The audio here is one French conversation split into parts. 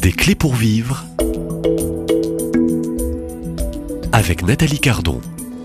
Des clés pour vivre avec Nathalie Cardon.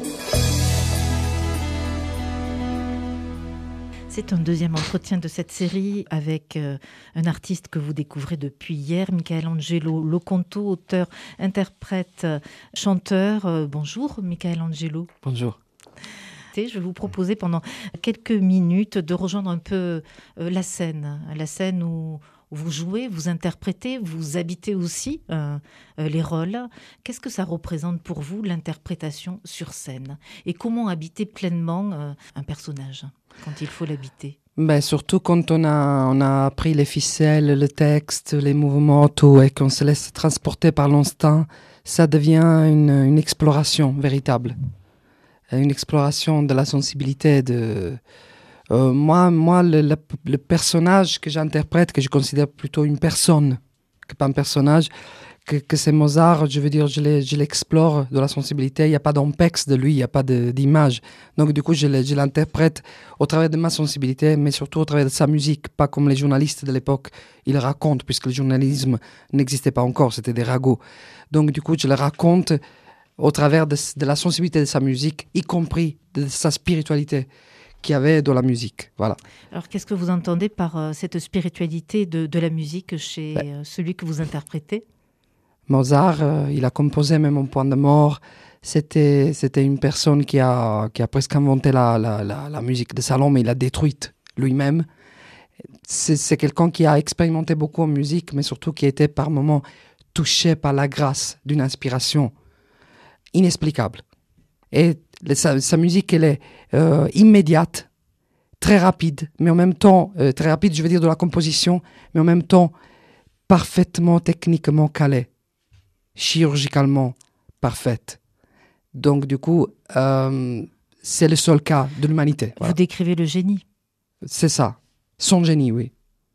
C'est un deuxième entretien de cette série avec un artiste que vous découvrez depuis hier, Michelangelo Loconto, auteur, interprète, chanteur. Bonjour Michelangelo. Bonjour. Je vais vous proposer pendant quelques minutes de rejoindre un peu la scène où vous jouez, vous interprétez, vous habitez aussi les rôles. Qu'est-ce que ça représente pour vous, l'interprétation sur scène? Et comment habiter pleinement un personnage quand il faut l'habiter? Surtout quand on a appris les ficelles, le texte, les mouvements, tout, et qu'on se laisse transporter par l'instinct, ça devient une exploration véritable. Une exploration de la sensibilité. Moi, le personnage que j'interprète, que je considère plutôt une personne, que pas un personnage, que c'est Mozart, je veux dire, je l'explore de la sensibilité. Il n'y a pas d'ampex de lui, il n'y a pas d'image. Donc du coup, je l'interprète au travers de ma sensibilité, mais surtout au travers de sa musique, pas comme les journalistes de l'époque, ils racontent, puisque le journalisme n'existait pas encore, c'était des ragots. Donc du coup, je le raconte au travers de la sensibilité de sa musique, y compris de sa spiritualité qu'il y avait dans la musique. Voilà. Alors, qu'est-ce que vous entendez par cette spiritualité de la musique chez celui que vous interprétez? Mozart, il a composé même au point de mort. C'était une personne qui a presque inventé la musique de salon, mais il l'a détruite lui-même. C'est quelqu'un qui a expérimenté beaucoup en musique, mais surtout qui a été par moments touché par la grâce d'une inspiration inexplicable. Et sa musique, elle est immédiate, très rapide, mais en même temps, très rapide, je veux dire de la composition, mais en même temps, parfaitement techniquement calée, chirurgicalement parfaite. Donc, du coup, c'est le seul cas de l'humanité. Voilà. Vous décrivez le génie. C'est ça, son génie, oui.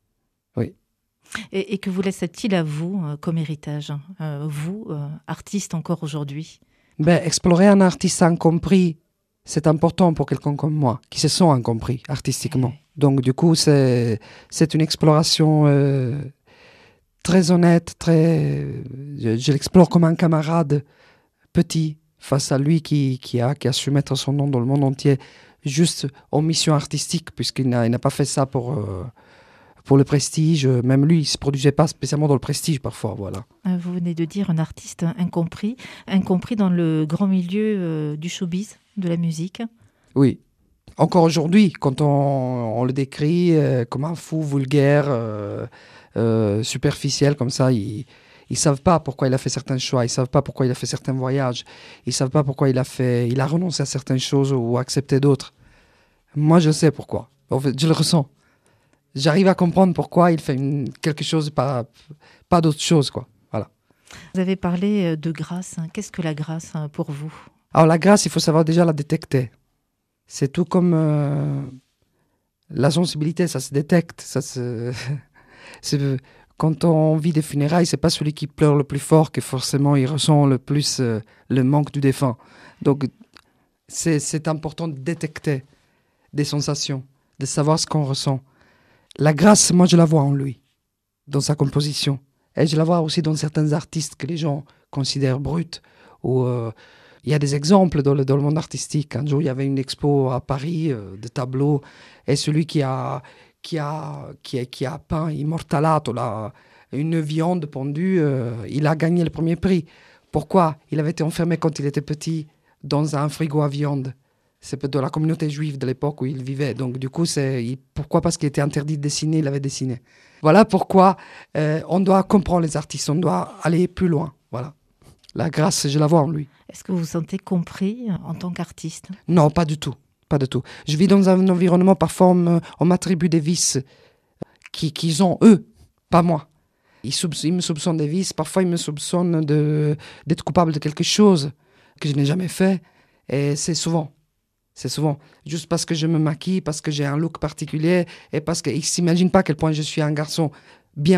Et que vous laisse-t-il à vous comme héritage, vous, artiste encore aujourd'hui? Explorer un artiste incompris, c'est important pour quelqu'un comme moi, qui se sent incompris artistiquement. Donc du coup, c'est une exploration très honnête, je l'explore comme un camarade petit face à lui qui a su mettre son nom dans le monde entier, juste en mission artistique, puisqu'il n'a pas fait ça pour le prestige. Même lui, il ne se produisait pas spécialement dans le prestige parfois, voilà. Vous venez de dire un artiste incompris dans le grand milieu du showbiz, de la musique. Oui. Encore aujourd'hui, quand on le décrit comme un fou vulgaire, superficiel, comme ça, ils ne savent pas pourquoi il a fait certains choix, ils ne savent pas pourquoi il a fait certains voyages, ils ne savent pas pourquoi il a renoncé à certaines choses ou accepté d'autres. Moi, je sais pourquoi. En fait, je le ressens. J'arrive à comprendre pourquoi il fait quelque chose, pas d'autre chose, quoi. Voilà. Vous avez parlé de grâce. Qu'est-ce que la grâce pour vous? Alors la grâce, il faut savoir déjà la détecter. C'est tout comme la sensibilité, ça se détecte. Quand on vit des funérailles, c'est pas celui qui pleure le plus fort que forcément il ressent le plus le manque du défunt. Donc c'est important de détecter des sensations, de savoir ce qu'on ressent. La grâce, moi, je la vois en lui, dans sa composition. Et je la vois aussi dans certains artistes que les gens considèrent bruts. Il y a des exemples dans le monde artistique. Un jour, il y avait une expo à Paris de tableaux. Et celui qui a peint Immortalato, une viande pendue, il a gagné le premier prix. Pourquoi? Il avait été enfermé quand il était petit dans un frigo à viande. C'est de la communauté juive de l'époque où il vivait. Donc du coup, pourquoi? Parce qu'il était interdit de dessiner, il avait dessiné. Voilà pourquoi on doit comprendre les artistes, on doit aller plus loin. Voilà. La grâce, je la vois en lui. Est-ce que vous vous sentez compris en tant qu'artiste? Non, pas du tout. Pas du tout. Je vis dans un environnement, parfois on m'attribue des vices qu'ils ont eux, pas moi. Ils me soupçonnent des vices, parfois ils me soupçonnent d'être coupable de quelque chose que je n'ai jamais fait. Et c'est souvent juste parce que je me maquille, parce que j'ai un look particulier et parce qu'ils ne s'imaginent pas à quel point je suis un garçon bien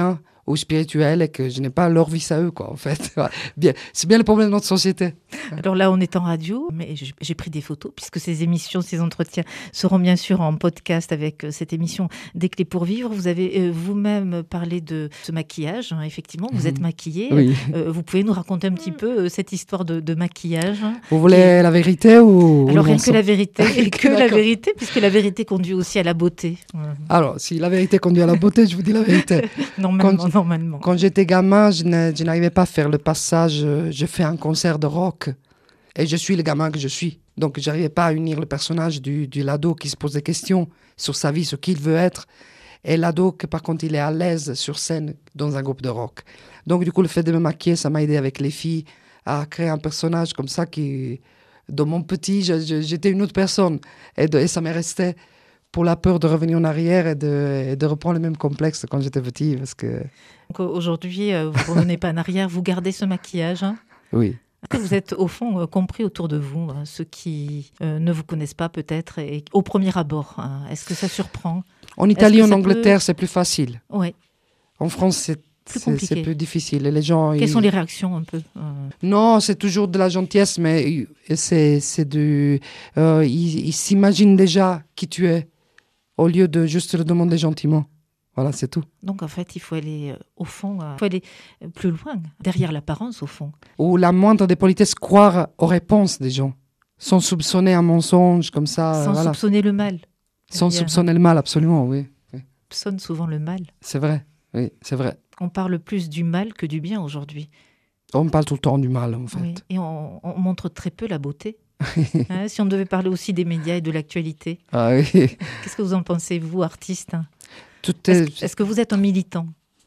ou spirituels et que je n'ai pas leur vie à eux, quoi, en fait. Bien, c'est bien le problème de notre société. Alors là, on est en radio, mais j'ai pris des photos puisque ces émissions, ces entretiens seront bien sûr en podcast avec cette émission Des clés pour vivre. Vous avez vous-même parlé de ce maquillage, hein, effectivement, vous êtes maquillée. Oui. Vous pouvez nous raconter un petit peu cette histoire de maquillage, hein, Vous voulez la vérité ou alors le rien que la vérité, et que la D'accord. vérité, puisque la vérité conduit aussi à la beauté. Alors, si la vérité conduit à la beauté, je vous dis la vérité. Normalement. Quand j'étais gamin, je n'arrivais pas à faire le passage. Je fais un concert de rock et je suis le gamin que je suis. Donc, je n'arrivais pas à unir le personnage du l'ado qui se pose des questions sur sa vie, sur qui il veut être, et l'ado que, par contre, il est à l'aise sur scène dans un groupe de rock. Donc, du coup, le fait de me maquiller, ça m'a aidé avec les filles à créer un personnage comme ça qui, dans mon petit, j'étais une autre personne. Et ça m'est resté pour la peur de revenir en arrière et de reprendre le même complexe quand j'étais petit. Parce que... Donc aujourd'hui, vous ne revenez pas en arrière, vous gardez ce maquillage, hein. Oui. Est-ce que vous êtes au fond compris autour de vous, hein, ceux qui ne vous connaissent pas peut-être, et au premier abord, hein, est-ce que ça surprend? En Italie, que en ça Angleterre, c'est plus facile. Oui, En France, c'est compliqué. plus difficile. Et les gens, Quelles sont les réactions un peu Non, c'est toujours de la gentillesse, mais c'est du... ils s'imaginent déjà qui tu es, au lieu de juste le demander gentiment. Voilà, c'est tout. Donc en fait, il faut aller au fond, il faut aller plus loin, derrière l'apparence au fond. Ou la moindre des politesses, croire aux réponses des gens, sans soupçonner un mensonge comme ça. Sans voilà. soupçonner le mal. Sans C'est-à-dire, soupçonner le mal, absolument, oui. on soupçonne souvent le mal. C'est vrai, oui, c'est vrai. On parle plus du mal que du bien aujourd'hui. On parle tout le temps du mal, en fait. Oui. Et on montre très peu la beauté. Hein, si on devait parler aussi des médias et de l'actualité. Ah oui. Qu'est-ce que vous en pensez, vous, artiste? Tout Est-ce que vous êtes un militant?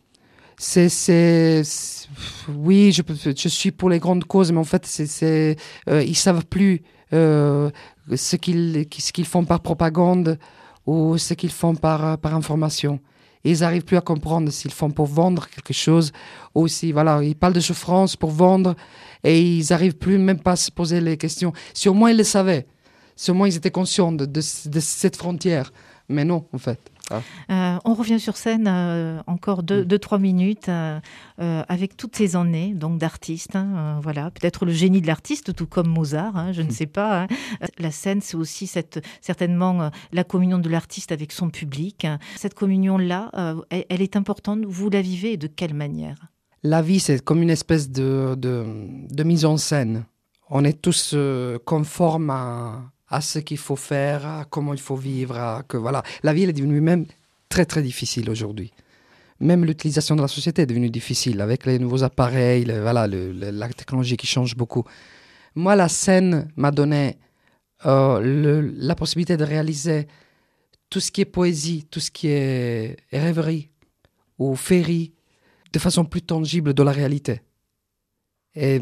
Oui, je suis pour les grandes causes, mais en fait, ils savent plus ce qu'ils font par propagande ou ce qu'ils font par information. Et ils n'arrivent plus à comprendre s'ils font pour vendre quelque chose ou si, voilà, ils parlent de souffrance pour vendre et ils n'arrivent plus même pas à se poser les questions. Si au moins ils le savaient, si au moins ils étaient conscients de cette frontière. Mais non, en fait. On revient sur scène encore 2-3 minutes avec toutes ces années donc d'artiste. Hein, voilà, peut-être le génie de l'artiste, tout comme Mozart. Hein, je ne sais pas. Hein. La scène, c'est aussi certainement la communion de l'artiste avec son public. Cette communion-là, elle est importante. Vous la vivez et de quelle manière? La vie, c'est comme une espèce de mise en scène. On est tous conformes à ce qu'il faut faire, à comment il faut vivre. Voilà. La vie, elle est devenue même très, très difficile aujourd'hui. Même l'utilisation de la société est devenue difficile avec les nouveaux appareils, la technologie qui change beaucoup. Moi, la scène m'a donné la possibilité de réaliser tout ce qui est poésie, tout ce qui est rêverie ou féerie de façon plus tangible de la réalité. Et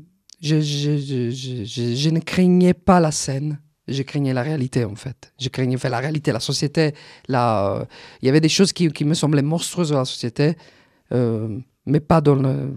je ne craignais pas la scène. Je craignais la réalité, en fait. Je craignais la réalité, la société. Il y avait des choses qui me semblaient monstrueuses dans la société, mais pas dans le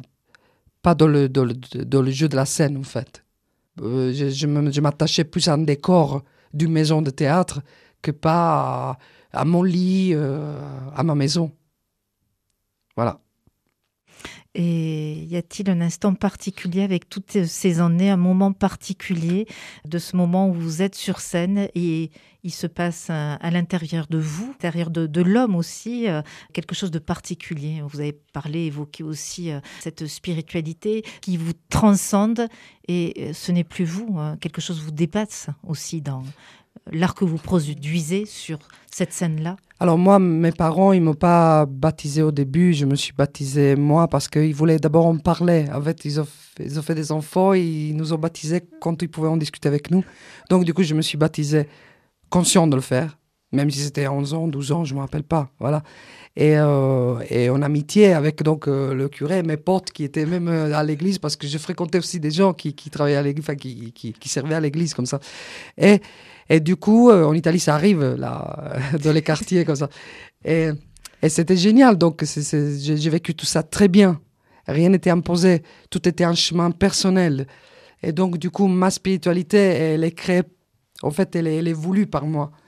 jeu de la scène, en fait. Je m'attachais plus à un décor d'une maison de théâtre que pas à mon lit, à ma maison. Voilà. Et y a-t-il un instant particulier avec toutes ces années, un moment particulier de ce moment où vous êtes sur scène et il se passe à l'intérieur de vous, à l'intérieur de l'homme aussi, quelque chose de particulier? Vous avez évoqué aussi cette spiritualité qui vous transcende et ce n'est plus vous, quelque chose vous dépasse aussi dans l'art que vous produisez sur cette scène-là. Alors moi, mes parents, ils m'ont pas baptisé au début. Je me suis baptisé moi parce qu'ils voulaient d'abord en parler. En fait, ils ont fait des enfants et ils nous ont baptisés quand ils pouvaient en discuter avec nous. Donc du coup, je me suis baptisé conscient de le faire, même si c'était 11 ans, 12 ans, je me rappelle pas. Voilà. Et en amitié avec donc le curé, mes potes qui étaient même à l'église, parce que je fréquentais aussi des gens qui travaillaient à l'église, enfin qui servaient à l'église comme ça. Et du coup, en Italie, ça arrive, là, dans les quartiers, comme ça. Et c'était génial. Donc, j'ai vécu tout ça très bien. Rien n'était imposé. Tout était un chemin personnel. Et donc, du coup, ma spiritualité, elle est créée. En fait, elle est voulue par moi.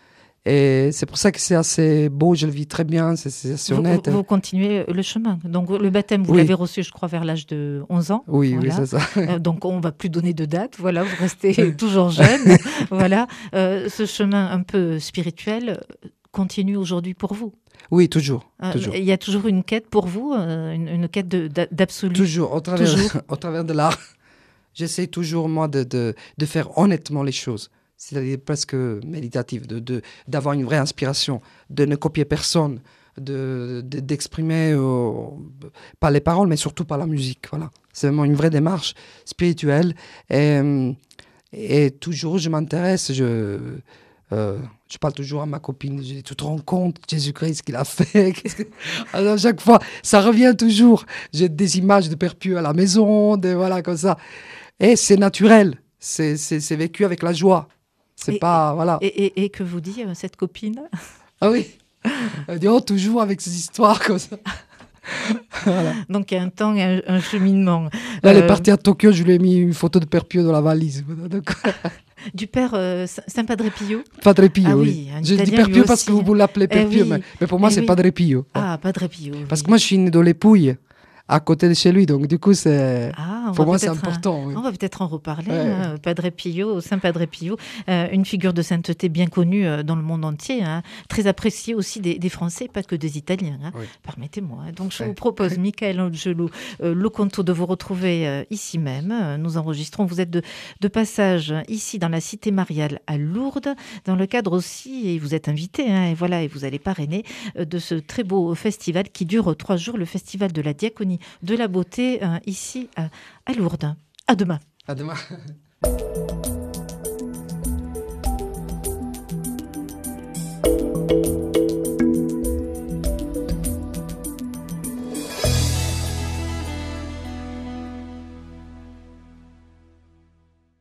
Et c'est pour ça que c'est assez beau, je le vis très bien, c'est assez honnête. Vous continuez le chemin. Donc le baptême, vous l'avez reçu, je crois, vers l'âge de 11 ans. Oui, voilà. oui, c'est ça. Donc on ne va plus donner de date, voilà, vous restez toujours jeune. Voilà. Ce chemin un peu spirituel continue aujourd'hui pour vous. Oui, toujours. Toujours. Il y a toujours une quête pour vous, une quête d'absolu. Toujours, au travers de l'art. J'essaie toujours, moi, de faire honnêtement les choses. C'est-à-dire presque méditative, d'avoir une vraie inspiration, de ne copier personne, d'exprimer pas les paroles, mais surtout par la musique. Voilà. C'est vraiment une vraie démarche spirituelle. Et toujours, je m'intéresse, je parle toujours à ma copine, tu te rends compte, Jésus-Christ, ce qu'il a fait. Alors, à chaque fois, ça revient toujours. J'ai des images de Père Pieux à la maison, voilà, comme ça. Et c'est naturel, c'est vécu avec la joie. C'est pas, voilà. Et que vous dit cette copine? Ah oui, elle dit, toujours avec ces histoires comme ça. Voilà. Donc il y a un temps et un cheminement. Là, elle est partie à Tokyo, je lui ai mis une photo de Père Pieux dans la valise. Donc... Du père Saint Padre Pio? Padre Pio, ah, oui. Je dis Père Pieux parce que vous l'appelez Père Pieux, mais pour moi, c'est Padre Pio. Ah, Padre Pio. Parce que moi, je suis né dans les Pouilles, à côté de chez lui, donc du coup, pour moi, c'est important. Oui. On va peut-être en reparler. Ouais. Padre Pio, Saint Padre Pio, une figure de sainteté bien connue dans le monde entier, hein, très appréciée aussi des Français, pas que des Italiens. Hein. Oui. Permettez-moi. Donc, je vous propose, Michael Angelo Loconto, de vous retrouver ici même. Nous enregistrons. Vous êtes de passage ici dans la Cité Mariale à Lourdes, dans le cadre aussi, et vous êtes invité, hein, et voilà, et vous allez parrainer de ce très beau festival qui dure 3 jours, le Festival de la Diaconie de la Beauté, ici à Lourdes. À demain. À demain.